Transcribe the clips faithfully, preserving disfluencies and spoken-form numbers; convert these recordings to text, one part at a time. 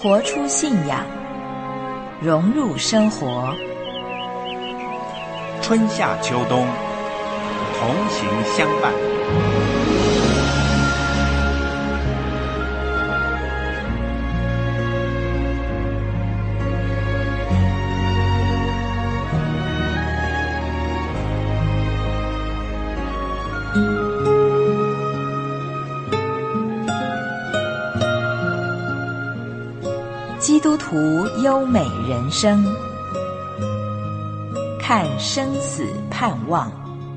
活出信仰，融入生活。 春夏秋冬，同行相伴。 基督徒优美人生，看生死盼望。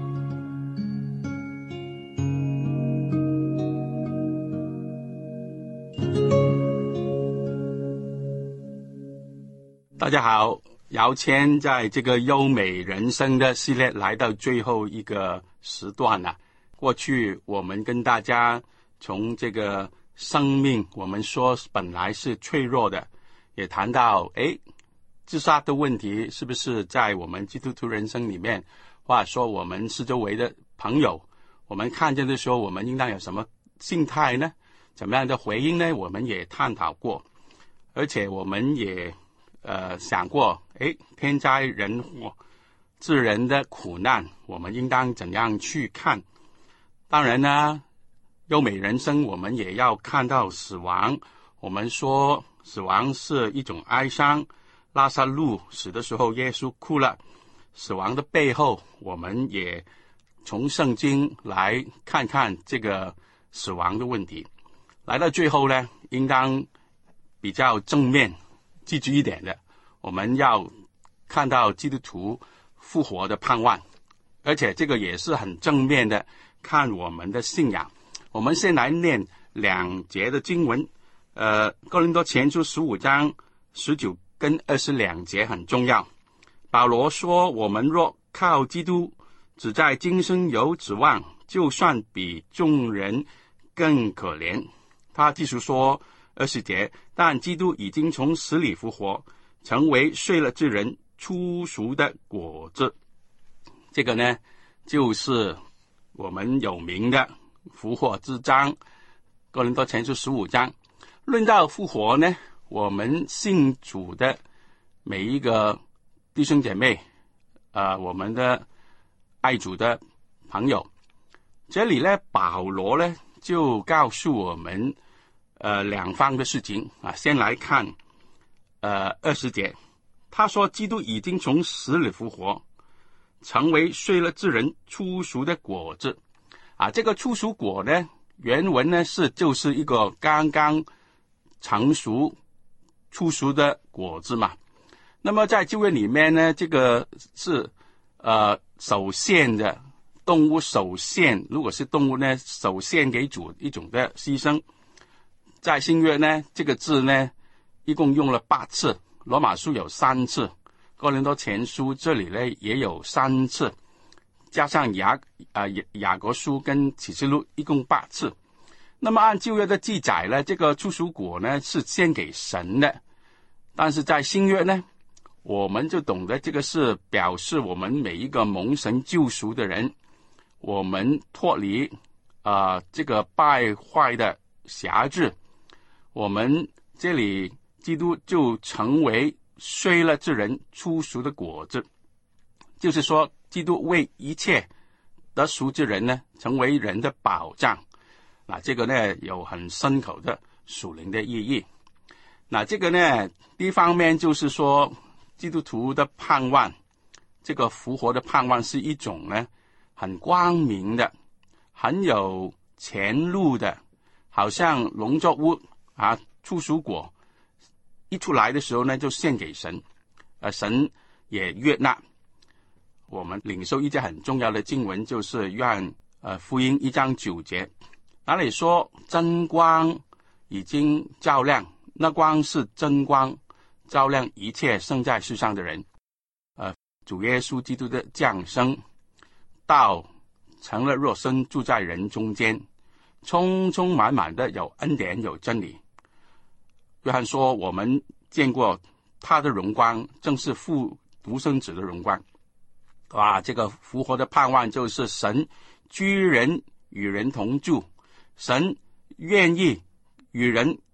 大家好，姚谦在这个优美人生的系列来到最后一个时段了。过去我们跟大家从这个生命，我们说本来是脆弱的，也谈到诶自杀的问题是不是在我们基督徒人生里面，或者说我们四周围的朋友，我们看见的时候，我们应当有什么心态呢？怎么样的回应呢？我们也探讨过，而且我们也呃想过，诶天灾人祸、自然的苦难，我们应当怎样去看？当然呢，优美人生我们也要看到死亡。我们说死亡是一种哀伤，拉撒路死的时候耶稣哭了，死亡的背后我们也从圣经来看看这个死亡的问题。来到最后呢，应当比较正面积极一点的，我们要看到基督徒复活的盼望，而且这个也是很正面的看我们的信仰。我们先来念两节的经文，呃，哥林多前书十五章十九跟二十两节很重要。保罗说，我们若靠基督，只在今生有指望，就算比众人更可怜。他继续说二十节，但基督已经从死里复活，成为睡了之人初熟的果子。这个呢，就是我们有名的复活之章，哥林多前书十五章。论到复活呢，我们信主的每一个弟兄姐妹，呃，我们的爱主的朋友，这里呢，保罗呢就告诉我们，呃，两方的事情啊。先来看，呃，二十节，他说，基督已经从死里复活，成为睡了之人初熟的果子。啊，这个初熟果呢，原文呢是就是一个刚刚成熟、初熟的果子嘛。那么在旧约里面呢，这个是呃首献的动物，首献，如果是动物呢，首献给主一种的牺牲。在新约呢，这个字呢一共用了八次，罗马书有三次，哥林多前书这里呢也有三次，加上雅啊雅各书跟启示录一共八次。那么按旧约的记载呢，这个初熟果呢是献给神的，但是在新约呢，我们就懂得这个是表示我们每一个蒙神救赎的人，我们脱离啊、呃、这个败坏的辖制，我们这里基督就成为睡了之人初熟的果子，就是说基督为一切得赎之人呢成为人的保障。那这个呢有很深刻的属灵的意义。那这个呢，第一方面就是说，基督徒的盼望，这个复活的盼望是一种呢很光明的，很有前路的，好像农作物啊，初熟果一出来的时候呢，就献给神，呃，神也悦纳。我们领受一节很重要的经文，就是约翰呃福音一章九节。那里说真光已经照亮，那光是真光，照亮一切生在世上的人。呃，主耶稣基督的降生，道成了肉身，住在人中间，充充满满的有恩典有真理。约翰说，我们见过他的荣光，正是父独生子的荣光。哇，这个复活的盼望就是神居人与人同住，神愿意与人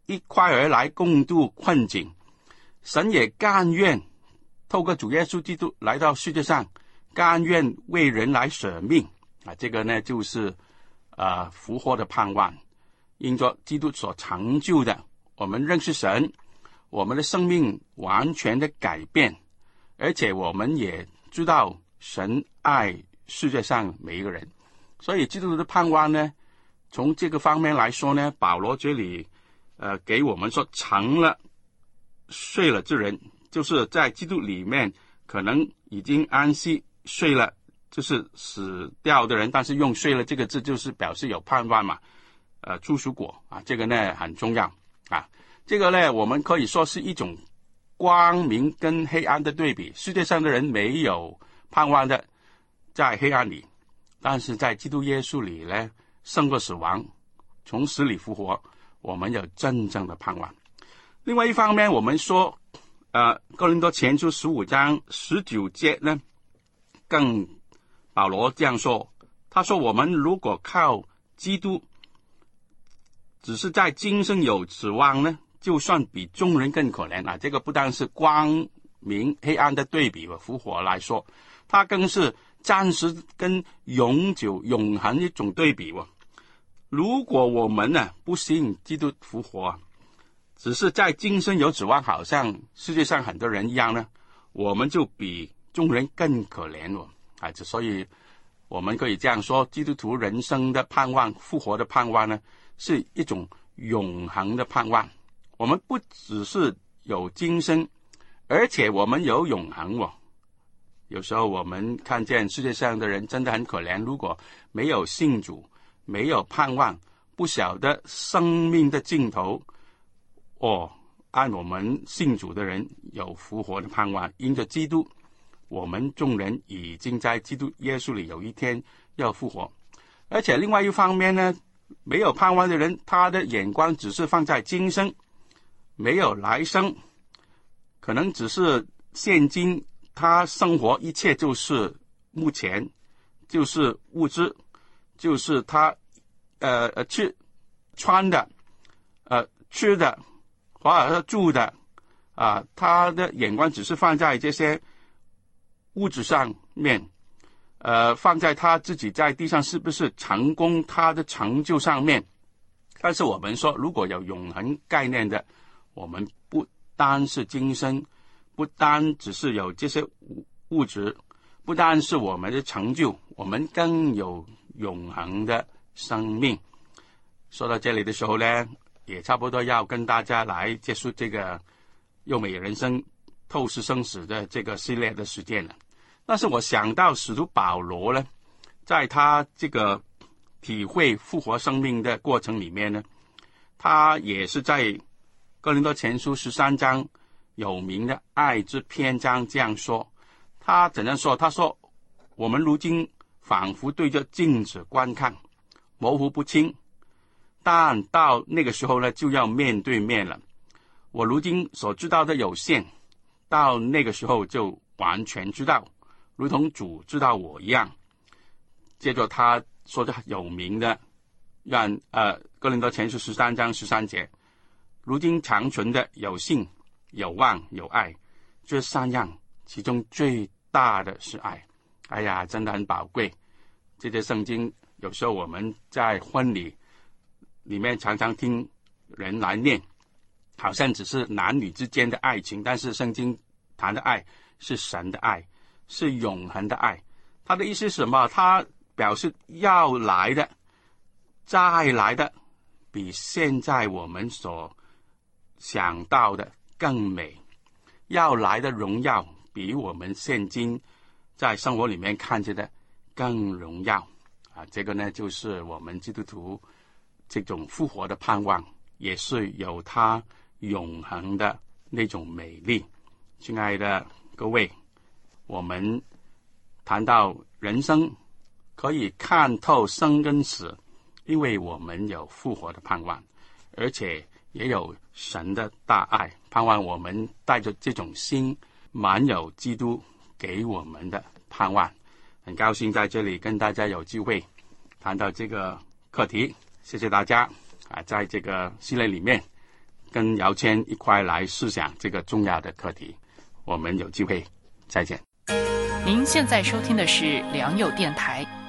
一块儿来共度困境，神也甘愿透过主耶稣基督来到世界上，甘愿为人来舍命啊！这个呢，就是呃复活的盼望。因着基督所成就的，我们认识神，我们的生命完全的改变，而且我们也知道神爱世界上每一个人。所以基督徒的盼望呢，从这个方面来说呢，保罗这里呃给我们说，成了睡了之人，就是在基督里面可能已经安息睡了，就是死掉的人，但是用睡了这个字就是表示有盼望嘛，呃初熟果啊，这个呢很重要啊。这个呢我们可以说是一种光明跟黑暗的对比。世界上的人没有盼望的，在黑暗里，但是在基督耶稣里呢，胜过死亡，从死里复活，我们有真正的盼望。另外一方面，我们说呃哥林多前书十五章十九节呢，更保罗这样说，他说我们如果靠基督只是在今生有指望呢，就算比众人更可怜啊！这个不但是光明黑暗的对比和复活来说，它更是暂时跟永久永恒一种对比哦。如果我们呢不信基督复活，只是在今生有指望，好像世界上很多人一样呢，我们就比众人更可怜哦。啊，所以我们可以这样说，基督徒人生的盼望，复活的盼望呢，是一种永恒的盼望。我们不只是有今生，而且我们有永恒哦。有时候我们看见世界上的人真的很可怜，如果没有信主，没有盼望，不晓得生命的尽头哦。按我们信主的人有复活的盼望，因着基督，我们众人已经在基督耶稣里有一天要复活。而且另外一方面呢，没有盼望的人，他的眼光只是放在今生，没有来生，可能只是现今他生活一切就是目前，就是物质，就是他呃呃吃穿的，呃吃的，或者是住的啊、呃，他的眼光只是放在这些物质上面，呃，放在他自己在地上是不是成功，他的成就上面。但是我们说，如果有永恒概念的，我们不单是今生，不单只是有这些物质，不单是我们的成就，我们更有永恒的生命。说到这里的时候呢，也差不多要跟大家来结束这个优美人生透视生死的这个系列的时间了。但是我想到使徒保罗呢，在他这个体会复活生命的过程里面呢，他也是在哥林多前书十三章有名的爱之篇章这样说。他怎样说？他说我们如今仿佛对着镜子观看，模糊不清，但到那个时候呢，就要面对面了。我如今所知道的有限，到那个时候就完全知道，如同主知道我一样。接着他说的有名的，让呃哥林多前书十三章十三节，如今长存的有信、有望、有爱，这三样，其中最大的是爱。哎呀，真的很宝贵。这些圣经有时候我们在婚礼里面常常听人来念，好像只是男女之间的爱情，但是圣经谈的爱是神的爱，是永恒的爱。他的意思是什么？他表示要来的，再来的，比现在我们所想到的更美。要来的荣耀，比我们现今在生活里面看见的更荣耀啊！这个呢，就是我们基督徒这种复活的盼望，也是有它永恒的那种美丽。亲爱的各位，我们谈到人生可以看透生跟死，因为我们有复活的盼望，而且也有神的大爱，盼望我们带着这种心，满有基督给我们的盼望。很高兴在这里跟大家有机会谈到这个课题，谢谢大家啊！在这个系列里面跟姚谦一块来思想这个重要的课题。我们有机会再见。 您现在收听的是良友电台，